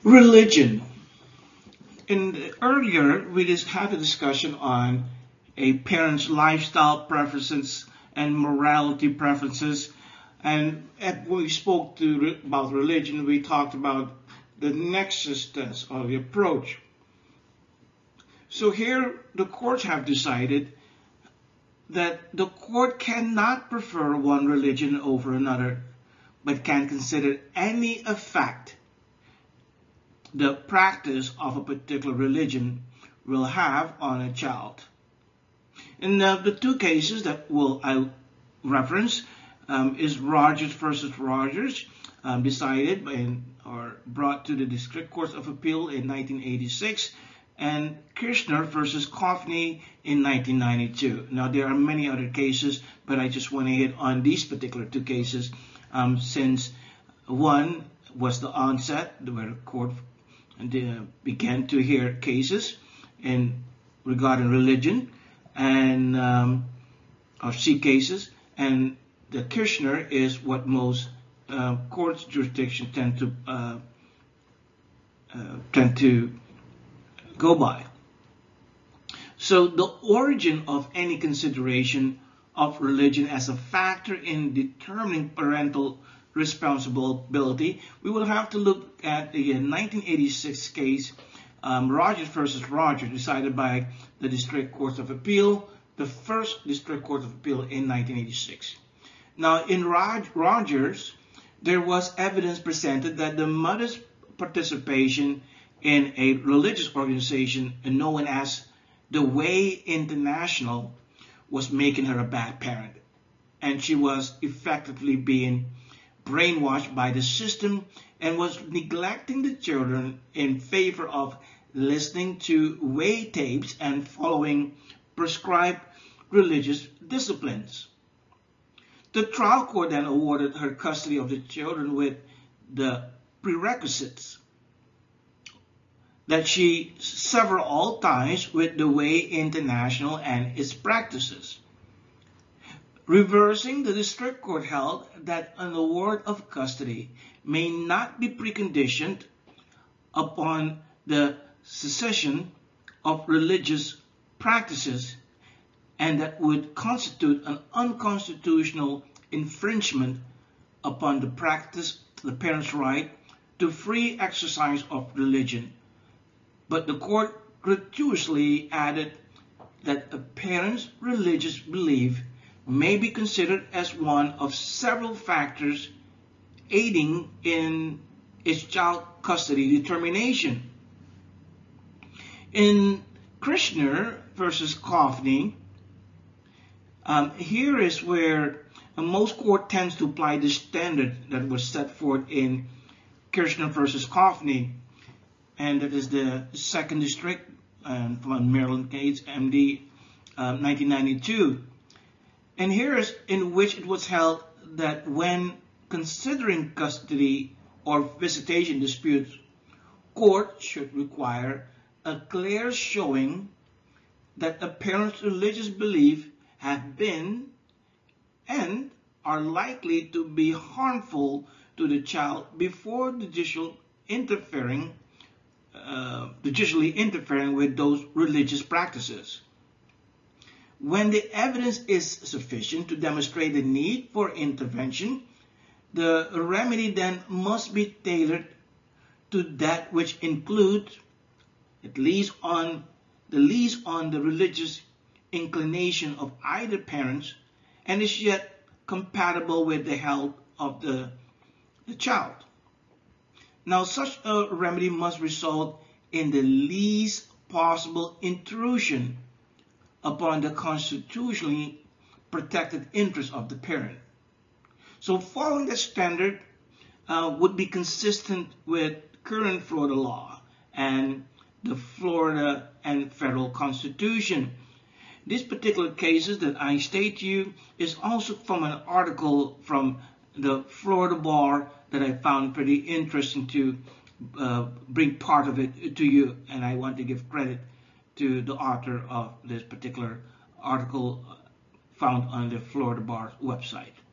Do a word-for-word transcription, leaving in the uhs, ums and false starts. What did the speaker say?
Religion. In earlier, we just had a discussion on a parent's lifestyle preferences and morality preferences. And when we spoke to, about religion, we talked about the nexus test of the approach. So here, the courts have decided that the court cannot prefer one religion over another, but can consider any effect the practice of a particular religion will have on a child. And uh, the two cases that will I reference um, is Rogers versus Rogers, um, decided by, or brought to the District Court of Appeal in nineteen eighty-six, and Kirshner versus Coffney in nineteen ninety-two. Now there are many other cases, but I just want to hit on these particular two cases, um, since one was the onset where the court began to hear cases in regarding religion and um, or see cases, and the Kirshner is what most uh, courts jurisdictions tend to uh, uh, tend to go by. So the origin of any consideration of religion as a factor in determining parental responsibility, we will have to look at the nineteen eighty-six case, um, Rogers versus Rogers, decided by the District Court of Appeal, the first District Court of Appeal in nineteen eighty-six. Now, in Rog Rogers, there was evidence presented that the mother's participation in a religious organization known as the Way International was making her a bad parent, and she was effectively being brainwashed by the system and was neglecting the children in favor of listening to way tapes and following prescribed religious disciplines. The trial court then awarded her custody of the children with the prerequisites that she sever all ties with the Way International and its practices. Reversing, the district court held that an award of custody may not be preconditioned upon the cessation of religious practices, and that would constitute an unconstitutional infringement upon the practice, the parent's right to free exercise of religion. But the court gratuitously added that a parent's religious belief may be considered as one of several factors aiding in its child custody determination. In Kirshner versus Coffney, um, here is where uh, most court tends to apply the standard that was set forth in Kirshner versus Coffney, and that is the second district um, from Maryland case, M D um, nineteen ninety-two. And here is in which it was held that when considering custody or visitation disputes, court should require a clear showing that a parent's religious beliefs have been and are likely to be harmful to the child before judicial interfering, uh, judicially interfering with those religious practices. When the evidence is sufficient to demonstrate the need for intervention, the remedy then must be tailored to that which includes, at least on the least on the religious inclination of either parents, and is yet compatible with the health of the, the child. Now, such a remedy must result in the least possible intrusion upon the constitutionally protected interest of the parent. So following that standard uh, would be consistent with current Florida law and the Florida and federal constitution. These particular cases that I state to you is also from an article from the Florida Bar that I found pretty interesting to uh, bring part of it to you, and I want to give credit to the author of this particular article found on the Florida Bar website.